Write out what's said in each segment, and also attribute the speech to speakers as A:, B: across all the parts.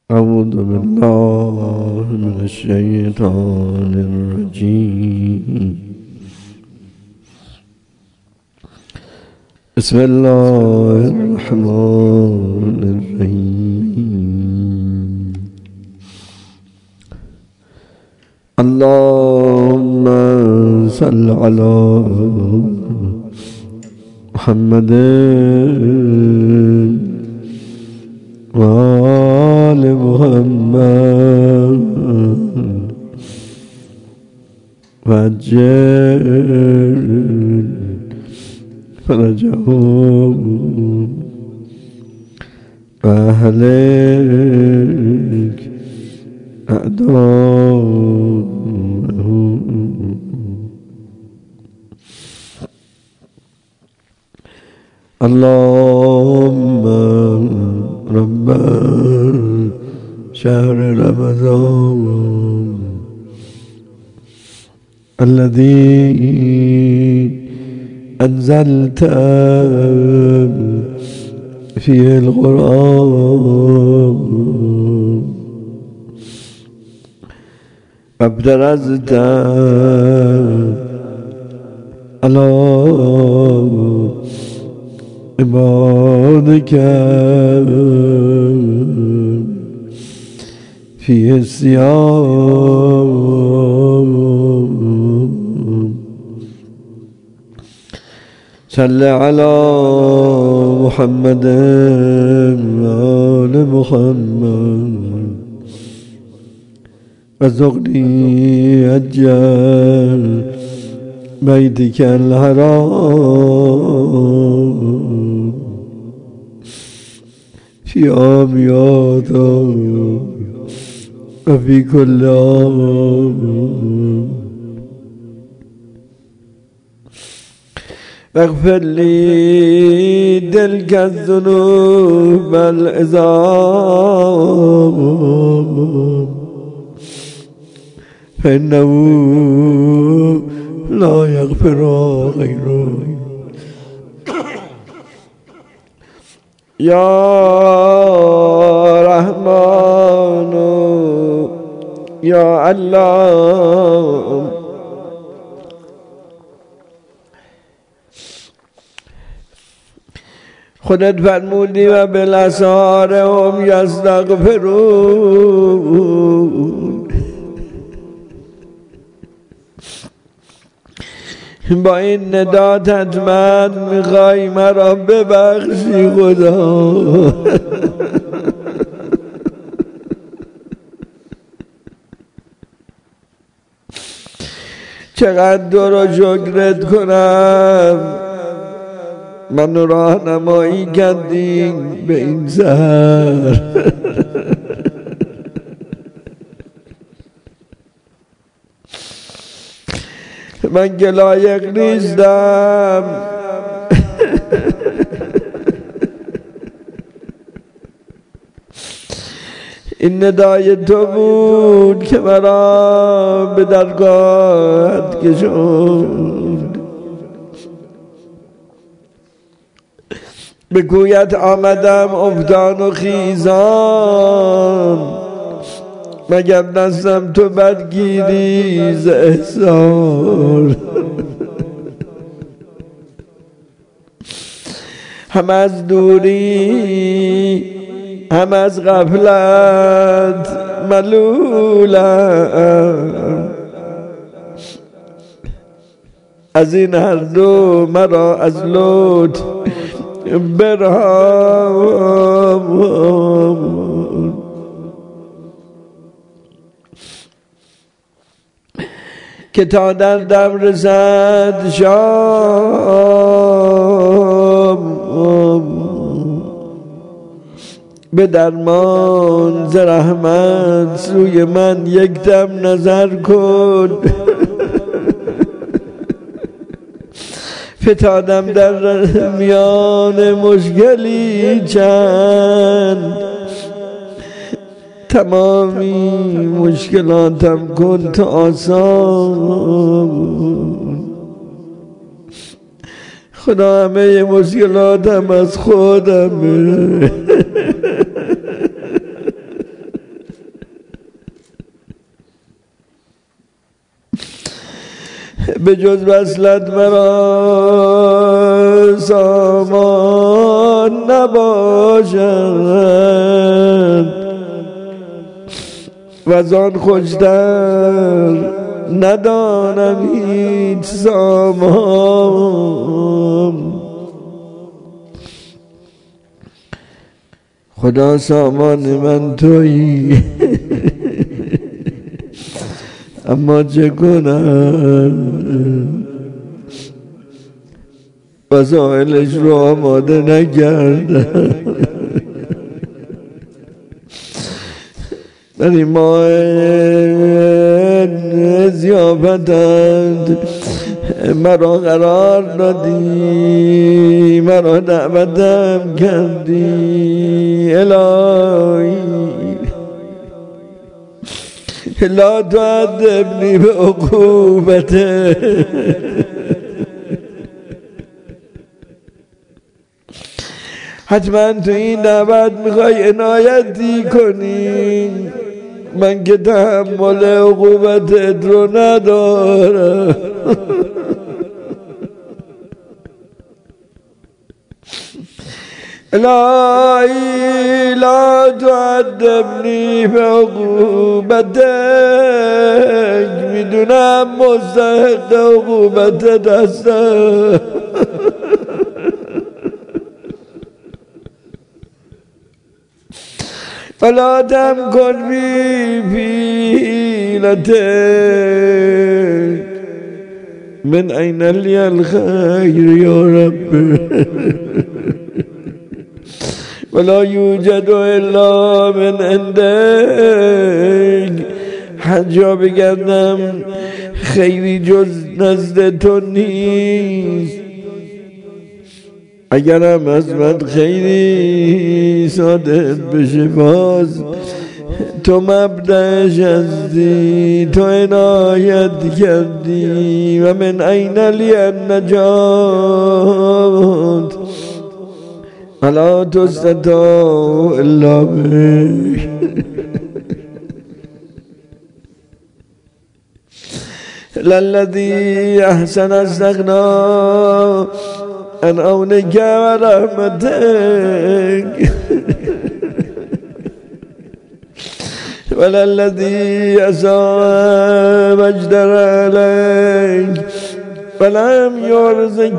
A: أعوذ بالله من الشيطان الرجيم. بسم الله الرحمن الرحيم. اللهم صل على محمد وآل محمد وعجل فرجهم وأهلك أعداءهم. اللهم رب شهر رمضان الذي أنزلت فيه القرآن وابترزت على عبادك فيه الصيام. صل على محمد وآل محمد وارزقني أجل بيتك الحرام في عاميات وفي كل عام. واغفر لي تلك الذنوب العظام فإنه لا يغفر غيره. يا رحمن يا الله خودت فرمودی و بالاسحار هم یستغفرون. با این ندات حتما میخوای مرا ببخشی خدا. چقدر تو رو شکرت کنم منو راهنمایی کردین به این سحر. من که لایق نیستم این ندای تو بود که مرا به درگاهت کشوند. به کویت آمدم افتان و خیزان مگر دستم تو بدگیری ز احسان. هم از دوری هم از غفلت ملولم از این هر دو مرا از لطف برهان. که تا در دم رسد شام به درمان ز رحمت سوی من یک دم نظر کن. فتادم در میان مشکلی چند تمامی مشکلاتم کن تا آسان. خدا همه مشکلاتم از خودمه. به جز وصلت مرا سامان نباشد و زان خوشتر ندانم هیچ سامان. خدا سامان من تویی اما چه کنم وسایلش رو آماده نکردم. در این ماه ضیافتت مرا قرار دادی، مرا دعوتم کردی. الهی لا تعذبنی به عقوبته. حتما تو این دعوت میخوای عنایتی کنی، من که تحمل عقوبتت رو ندارم. الهی لا تعذبنی به عقوبتک، میدونم مستحق عقوبتت هستم. فلا تمکن بی حیلتک، من این لی الخیر یا رب، ولا یوجد الا من عندک. هر جا بگردم خیری جز نزد تو نیست، اگرم از من خیری صادق بشه باز تو مبدأش هستی، تو عنایت کردی. و من این لی النجات الا تستطاع الا بک. للذی احسن استغنا عن عونک و رحمتک، وللذی اساء واجدر علیک فلم یرزق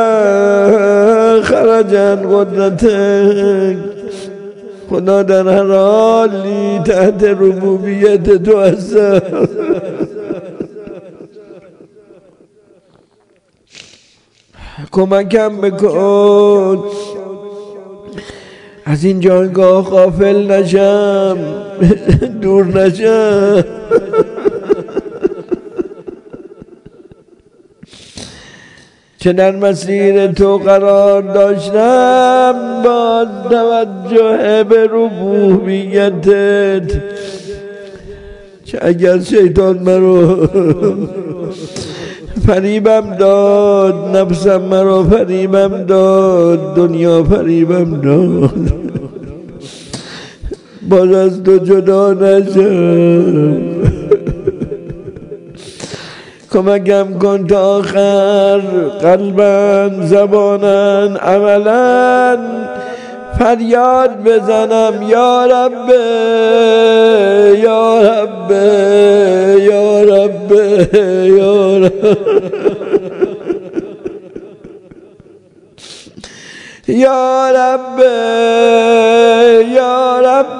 A: خرجا قدرتک. خدا در هر حالی تحت ربوبیت تو هستم. کمکم بکن از این جایگاه غافل نشم، دور نشم. چه در مسیر تو قرار داشتم با توجه به ربوبیتت، چه اگر شیطان مرا فریبم داد، نفسم مرا فریبم داد، دنیا فریبم داد، باز از تو جدا نشم. کمکم کن تا آخر قلبن زبانن عملا فریاد بزنم یا رب یا رب یا رب یا رب یا رب یا رب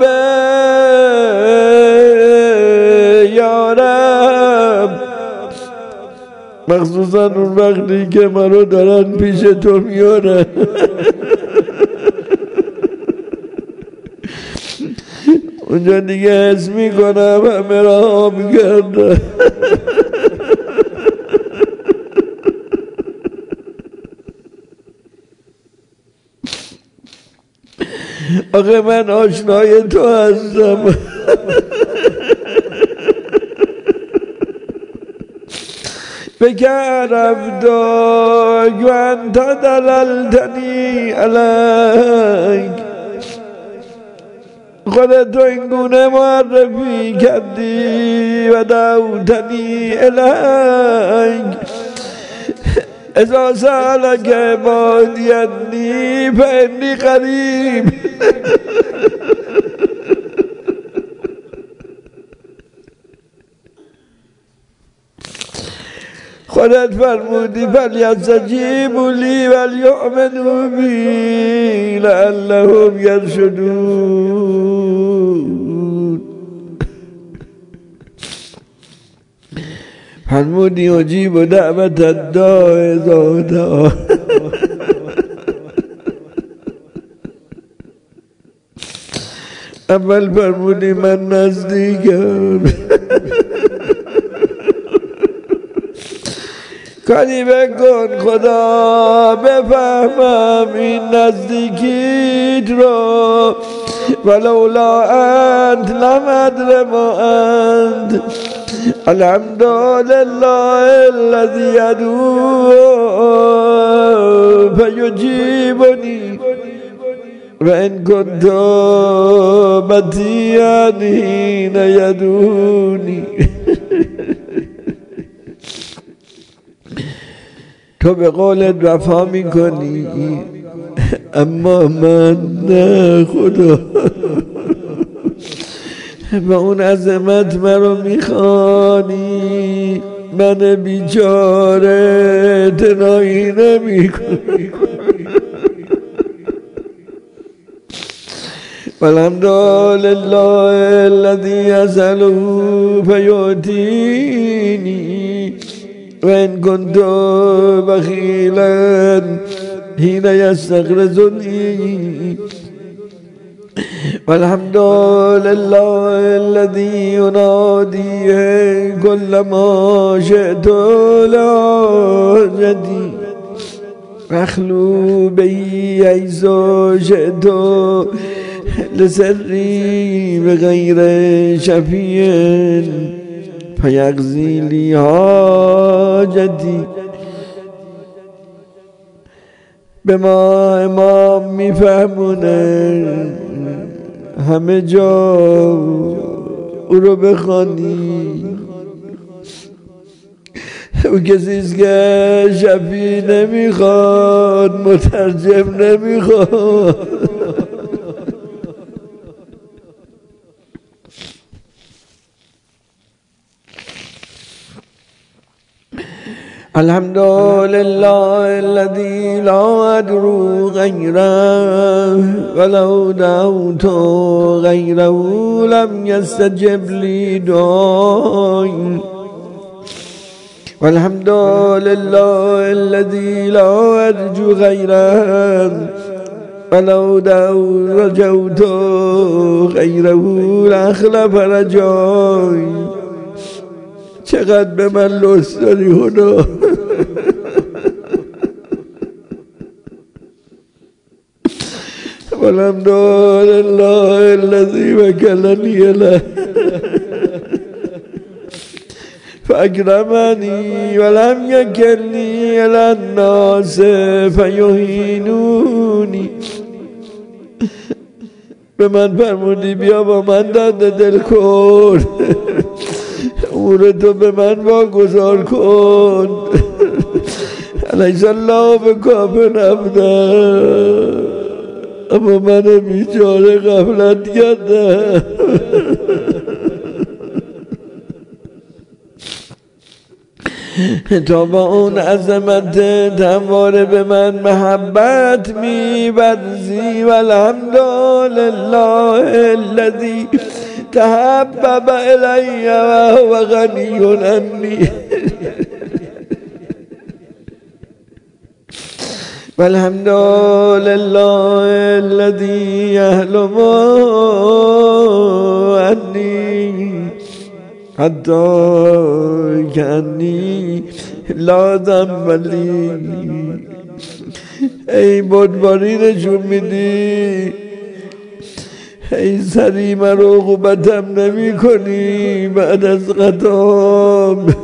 A: یا رب. مخصوصا اون وقتی که منو دارن پیش تو میارن، اونجا دیگه حس میکنم همه را آب کردن. آخه من آشنای تو هستم. بکر عبدک و انت دللتنی علیک. خودت این گونه معرفی کردی و دعوتنی الیک اذا سألك عبادی انی فانی قریب. خودت فرمودی فلیستجیبوا لی ولیؤمنوا بی لعلهم یرشدون. فرمودی اجیب دعوت الداع اذا دعا. اول فرمودی من نزدیکم، کاری بکن خدا بفهمم این نزدیکیت رو، ولولا انت لم ادر ما انت. الحمدلله الذی یدعو فیجیبنی و ان کنت بدیعا حین یدعونی. تو به قولت وفا میکنی اما من نه خدا. و اون عظمت مرا میخوانی، من بیچاره تنایی نمیکنی. والحمدلله الذی یسأله فیعطینی و ان کنت بخیلا حین یستغرضنی. والحمد لله الذی ینادی کلما شئت لحاجتی اخلو بی حیث شئت لسری بغیر شفیع فیقضی لی حاجتی. به ما امام میفهمونه همه جا او رو بخوانی. او کسیست که شفیع نمیخواد، مترجم نمیخواد. الحمد لله الذي لا أدعو غيره ولو دعوت غيره لم يستجب لي دعائي. والحمد لله الذي لا أرجو غيره ولو رجوت غيره لأخلف رجائي. چقدر به من لطف داری خدا. والحمد لله الذی وکلنی له فاکرمنی ولم یکلنی الی الناس فیهینونی. به من فرمودی بیا با من دست دل کن، امور تو به من واگذار کن. الیس الله بکاف عبده. اما من بیچاره غفلت کردم. تا با اون عظمت همواره به من محبت می‌ورزی. والحمدلله الذی تحبب الی و هو غنی عنی. والحمد لله الذی یحلم عنی حتی کانی لا ذنب لی. ای بردباری نشون میدی، ای سری من رو عقوبتم نمی کنی بعد از خطام.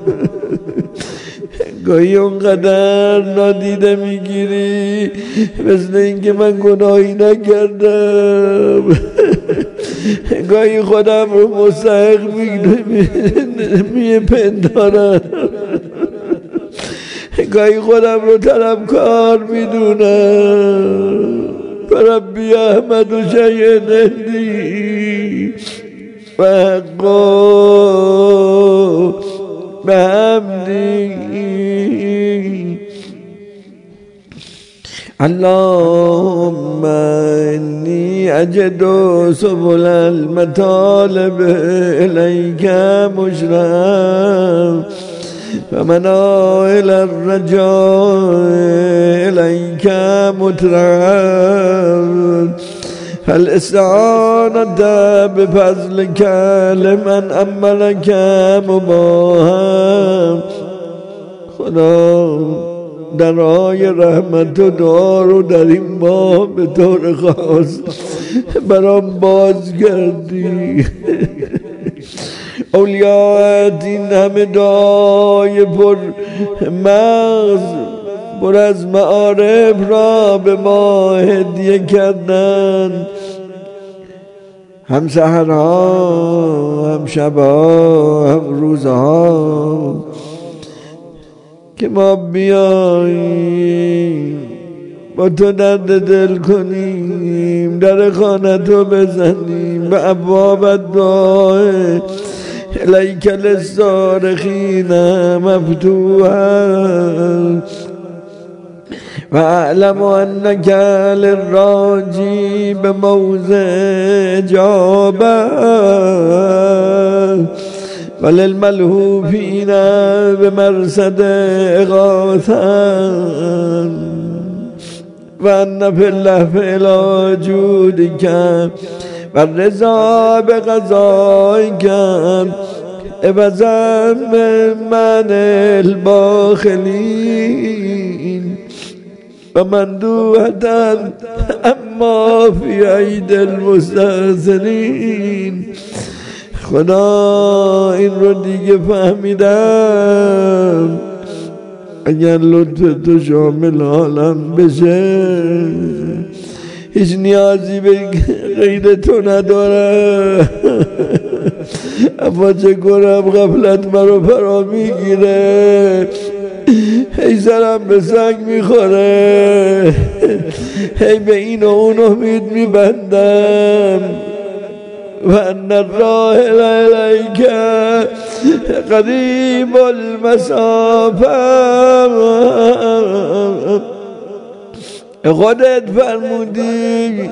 A: گاهی اونقدر نادیده میگیری مثل اینکه من گناهی نکردم. گاهی خودم رو مستحق میپندارم. گاهی خودم رو طلبکار میدونم. ربی احمد و شیء هندی و حقا به حمدی. اللهم انی اجد سبل المطالب الیک مشرا و منائل الرجاء الیک مترعا فالاستعانة بفضلك لمن عملك مباها. خدا درای رحمت و دعا رو در این ماه به طور خاص برام باز کردی. اولیات این همه دعای پر مغز پر از معارف را به ما هدیه کردند، هم سحرها هم شبها هم روزها، که ما بیاییم با تو درد دل کنیم، در خانه تو بزنیم، به ابواب دعای الیک للصارخین مفتوحا و اعلم انک للراجی بموضع اجابه وللملهوفین بمرصد اغاثا و ان فی اللهف الی جودک و الرضا بقضائک عوضا من الباخلین و مندوحة اما فی عید المستحسنین. خدا این رو دیگه فهمیدم، اگر لطف تو شامل حالم بشه هیچ نیازی به غیر تو نداره. اما چه کنم غفلت مرا فرا میگیره، هی سرم به سنگ میخوره، هی به این و اون امید میبندم. و ان الراحل الیک قریب المسافه. خودت فرمودی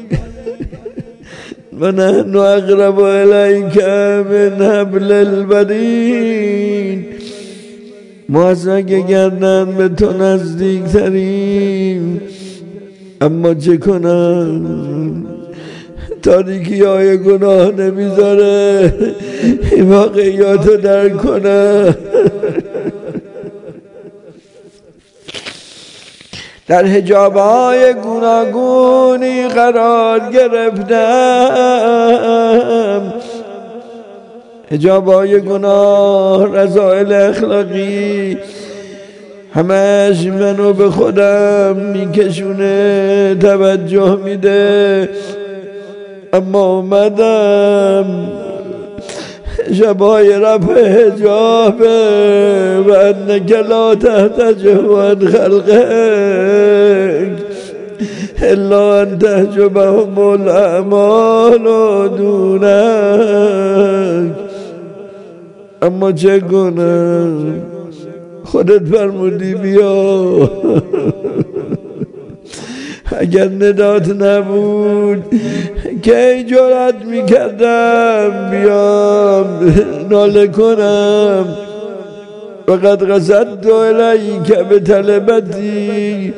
A: و نحن اقرب الیک من حبل الورید، ما از رگ گردن به تو نزدیک تریم. اما چه کنم تاریکی های گناه نمیذاره این واقعیات رو درک کنه. در حجاب های گوناگونی قرار گرفتم، حجاب های گناه، رذائل اخلاقی، همش منو به خودم میکشونه، توجه میده. اما اومدم شبای رفع حجابه و انک لا تحتج عن خلقک الا ان تحجبهم الاعمال دونک. اما چه کنم خودت فرمودی بیا. اگر ندات نبود که جرأت میکردم بیام ناله کنم. فقد قصدت الیک بطلبتی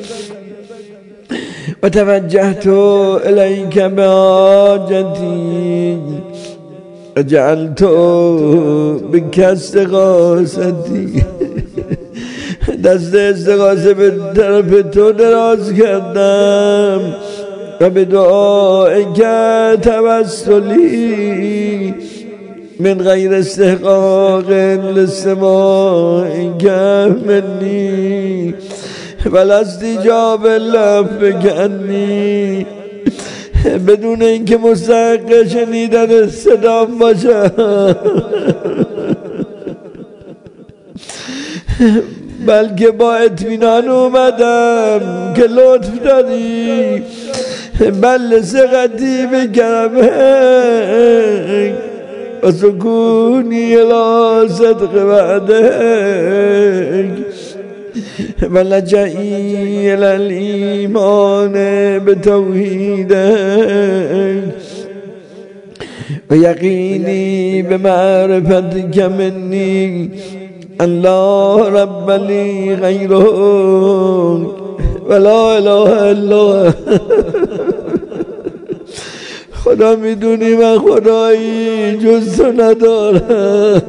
A: و توجهت الیک بحاجتی و جعلت بک استغاثتی. دست استغاثه به طرف تو دراز کردم و به دعای که توسلی من غیر استحقاق للسماع که منی ولا استجاب لب کنی، بدون اینکه مستحق شنیدن صدام باشه. بلکه با اطمینان اومدم که لطف داری، بل سقطی به کرمک و سکونی الی صدق وعدک و لجئی الی الایمان بتوحیدک و یقینی به معرفتک منی ان لا رب لی غیرک و لا اله الا خدا میدونی من خدایی جز تو ندارم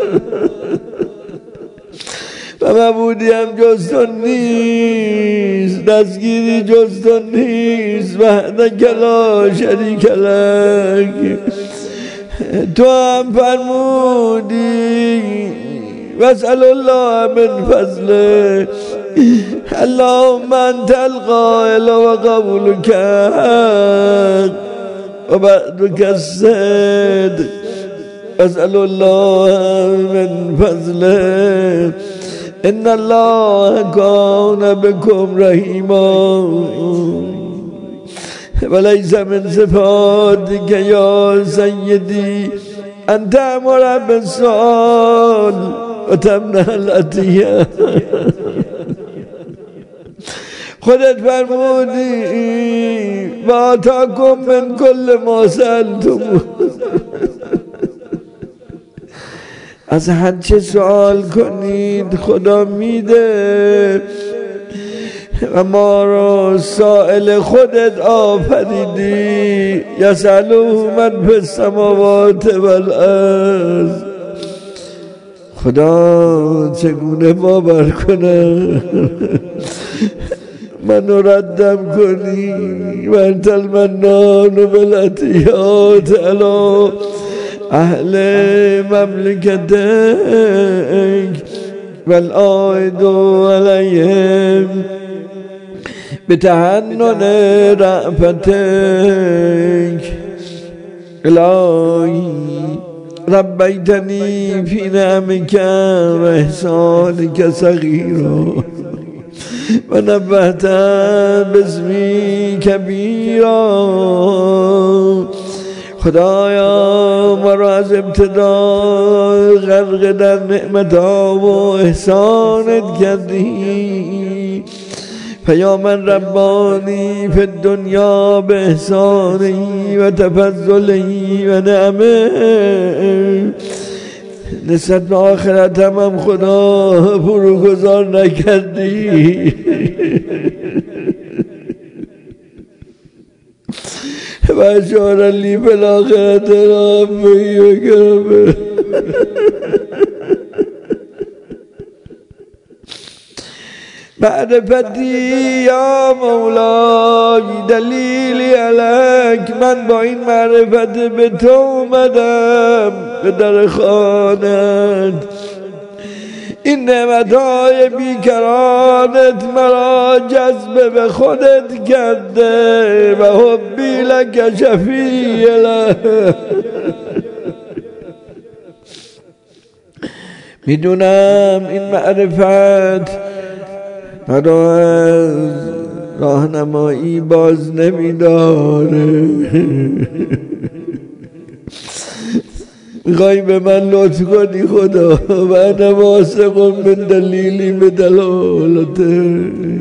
A: و معبودی هم جز تو نیست، دستگیری جز تو نیست، وحدک لا شریک لک. تو هم فرمودی واسأل الله من فضله اللهم انت القائل و قولک و بعدک الصدق واسأل الله من فضله ان الله کان بكم رحیما وليس من صفاتك یا سیدی ان تأمر بالسؤال و تمنع العطیه. خودت فرمودی و آتاکم من کل ما سألتم، از هر چه سوال کنید خدا میده و ما را سائل خودت آفریدی. یسأله من فی السماوات والارض. خدا چگونه باور کنه منو ردم کنی و انت المنان بالعطیات علی اهل مملکتک والعائد علیهم بتحنن رأفتک. الهی ربیتنی فی نعمک و احسانک صغیرا و نبهت باسمی کبیرا. خدایا ما را از ابتدا غرق در نعمتها و احسانت کردی. پیامن ربانی فی الدنیا به احسانی و تفضلی و نعمه، نسبت به آخرت هم خدا فروگذار نکردی. و اشار لی فی الاخرت ربی و کرمه. معرفتی یا مولای دلیلی علیک. من با این معرفت به تو اومدم به در خانت. این نعمتهای بیکرانت مرا جذب به خودت کرده و حبی لک شفیع له. میدونم این معرفت مرا از راهنمایی باز نمیداره. میخوای به من لطف کنی خدا و انا واثق من دلیلی به دلالته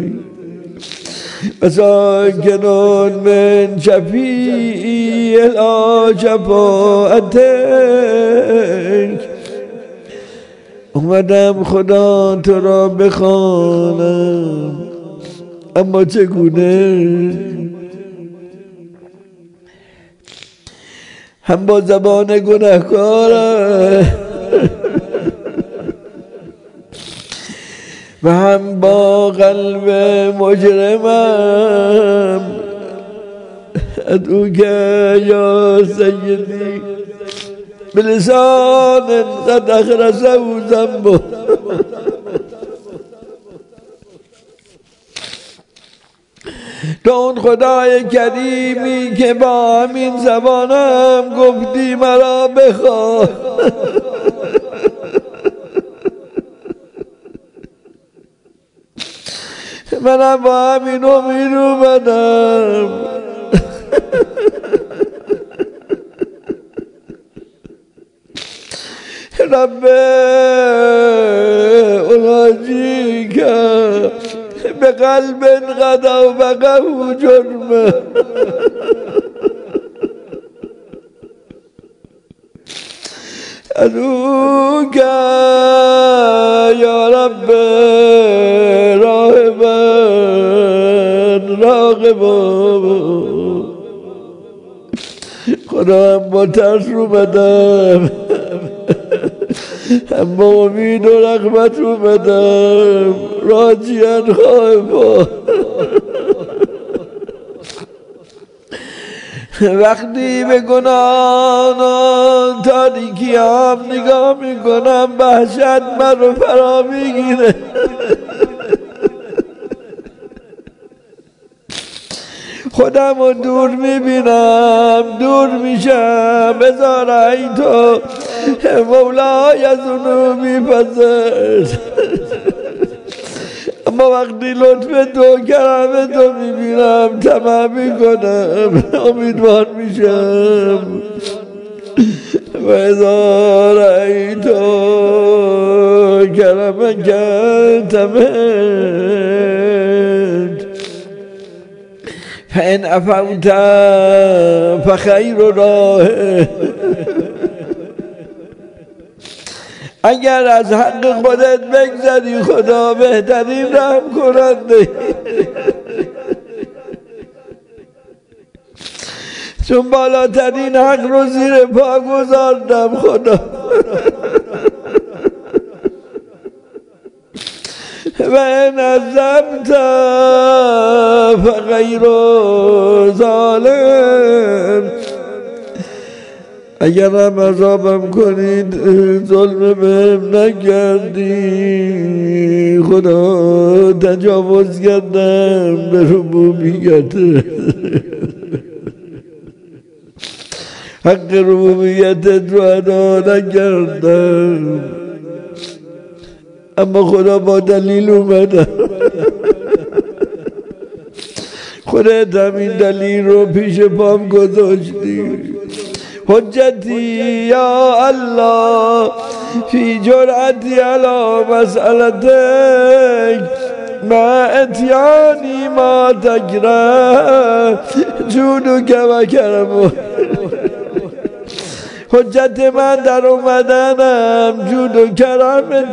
A: و ساکنون من شفیع الی شفاعتک. اومدم خدا تو را بخوانم، اما چگونه؟ هم با زبان گناهکارم و هم با قلب مجرمم. ادعوک یا سیدی بلسان قد اخرسه ذنبه. تو اون خدای کریمی که با همین زبانم گفتی مرا بخواه. منم با همین امید اومدم. رب الاجیک به قلب غدا و بقه جرمه. ادعوک یا رب راغبا خدا هم با ترس رو بدم، هم با امید و رغبت رو بدم، راجیان خائفا. وقتی به گناهان تاریکی هم نگاه میکنم وحشت من رو فرا میگیره. خودم رو دور میبینم، دور میشم. بذار ای تو مولای از اونو میپذر. اما وقتی لطف تو کرم تو میبینم طمع میکنم، امیدوار میشم. بذار ای تو کرم تمت فإن عفوت فخیر راه. اگر از حق خودت بگذری خدا بهترین رحم کننده، چون بالاترین حق رو زیر پا گذاردم خدا. و ان عذبت فغیر ظالم. اگر هم عذابم کنید ظلم بهم نکردی، خدا تجاوز کردم به ربوبیت، حق ربوبیتت رو ادا نکردم. اما خدا با دلیل اومدم. خودت همین دلیل رو پیش پام گذاشتی. حجتی یا الله فی جرأتی علی مسئلتک ما اتیانی ما تکره جودک و کرمک. حجت من در اومدنم جود و کرم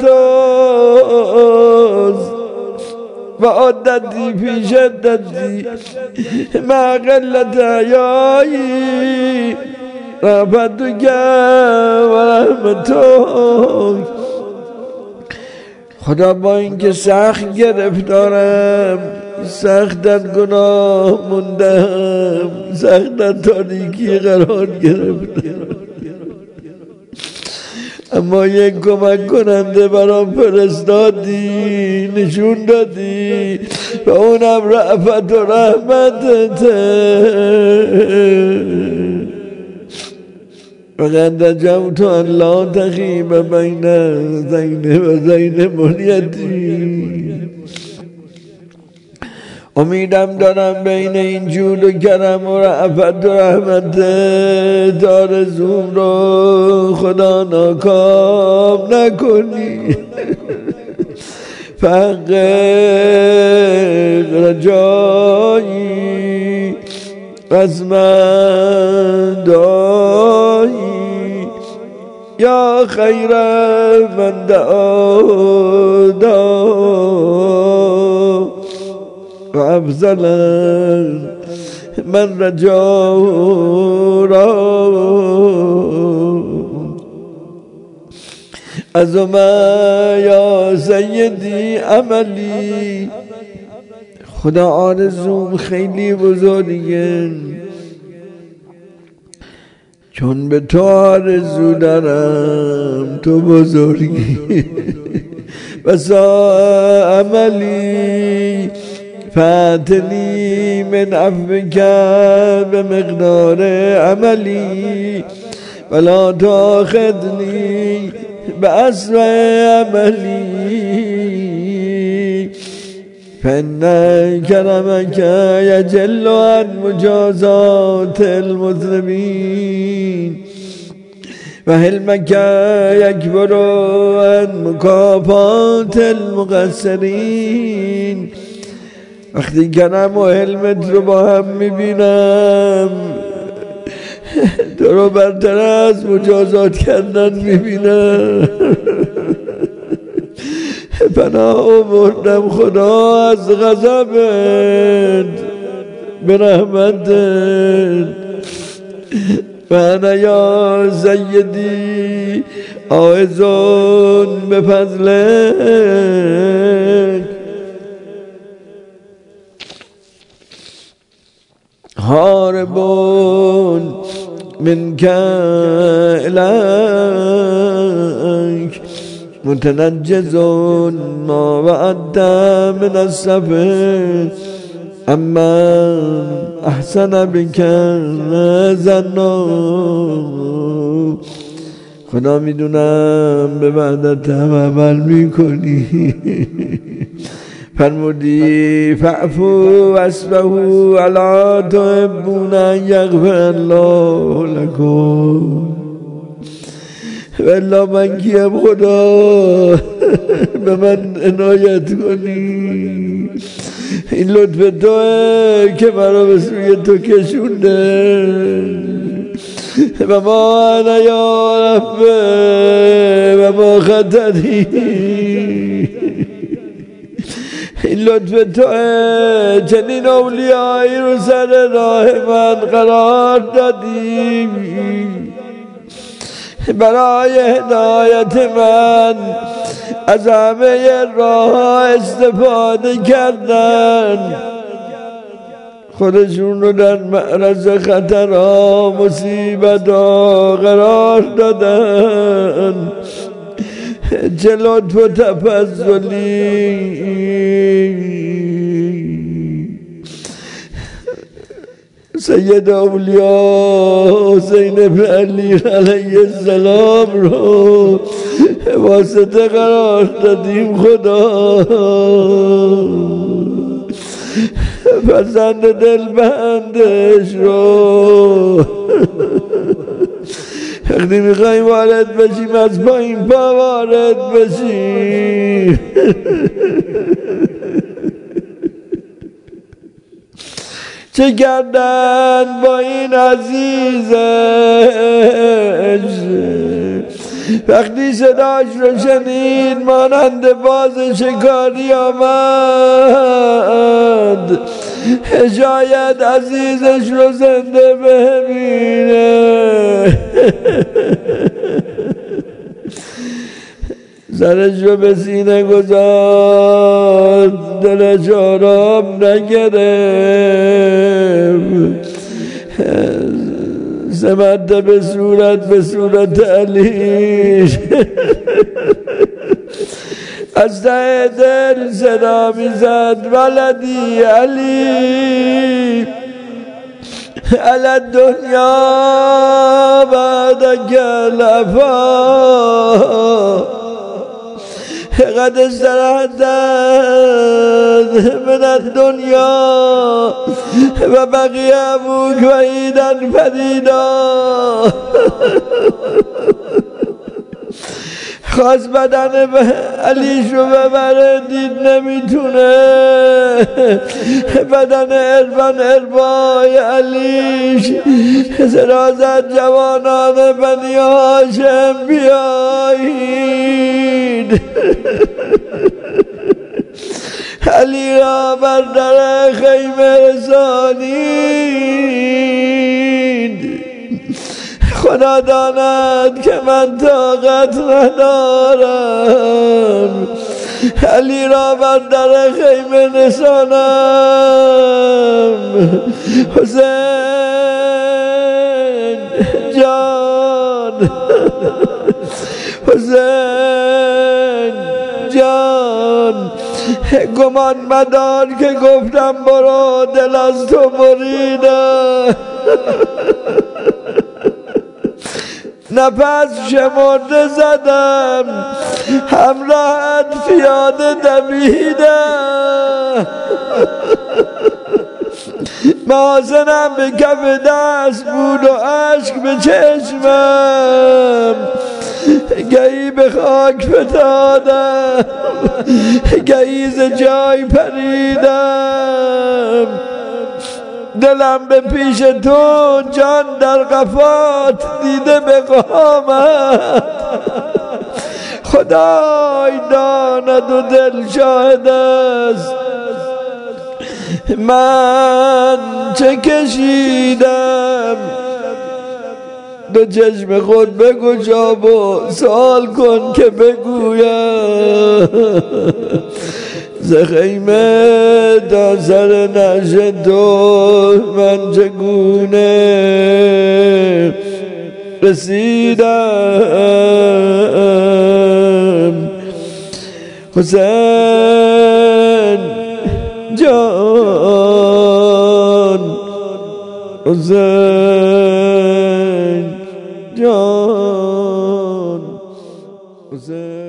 A: توست و عدتی فی شدتی مع قلت حیایی رحمتک و رحمتک. خدا با اینکه سخت گرفتارم، سخت در گناه موندم، سخت در تاریکی قرار گرفتم، اما یک کمک کننده برام فرستادی، نشون دادی و اونم رأفت و رحمتت. وقد رجوت ان لا تخیب بین زین و زین منیتی. امیدم دارم بین این جود و کرم و رأفت و رحمت آرزوم رو خدا ناکام نکنی. فحقق رجایی از من دایی یا خیر من دعا و افضل من رجا را از یا سیدی عملی. خدا آرزوم خیلی بزرگه، چون به تو آرزو دارم تو بزرگی. بسا عملی فاتنی من عفوک به مقدار عملی ولا تاخذنی به اسوأ عملی. فإن كرمك يجل عن مجازات المذنبين وحلمك يكبر عن مكافات المقصرين. وقتی کرم و حلمت رو با هم میبینم تو رو برتر از مجازات کردن میبینم. پناه آوردم خدا از غضبت به رحمتت. و انا یا سیدی عاوزون به فضلک هاربون منک الیک متنجزون ما وعد من الصفر اما احسن بک ظنا. خدا میدونم به وعدت هم عمل میکنی. فرمودی فعفو واصفحوا الا تحبون ان یغفر الله لکم. والله من کیم خدا به من عنایت کنی. این لطف توه که مرا به سوی تو کشونده. و ما انا یا رب و ما خطری. این لطف توه چنین اولیایی رو سر راه من قرار دادی برای هدایت من. از همه راه استفاده کردن، خودشون رو در معرض خطرها مصیبتها قرار دادن. چه لطف و تفضلی. سید اولیاء حسین بن علی علیه السلام رو واسطه قرار دادیم خدا. فرزند دلبندش رو وقتی میخواییم وارد بشیم از پایین پا وارد بشیم. چه کردن با این عزیزش وقتی صداش رو شنید مانند باز شکاری آمد. شاید عزیزش رو زنده ببینه. سرش رو به سینه گذاشت، دلش آرام نگرفت. سمت به صورت علیش از ته دل صدا میزد ولدی علی علی دنیا بعدک لفا قد استرحت من الدنیا و بقی ابوک وحیدا فریدا. خواست بدن علیش رو ببره دید نمیتونه. بدن اربای علیش صدا زد جوانان بنی هاشم بیایید. علی را بر در خیمه رسانید. خدا داند که من طاقت ندارم علی را بر در خیمه رسانم. حسین جان حسین جان گمان مدار که گفتم برو دل از تو بریدم. نفس شمرده زدم همراهت پیاده دویدم. محاسنم به کف دست بود و عشق به چشمم، گهی به خاک فتادم، گهی ز جای پریدم. دلم به پیش تو، جان در قفات، دیده به قامت. خدای داند و دل شاهد است من چه کشیدم. دو چشم خود بگشا و سوال کن که بگویم، ز خیمه تا سر نعش تو من چگونه رسیدم. حسین جان، حسین جان، حسین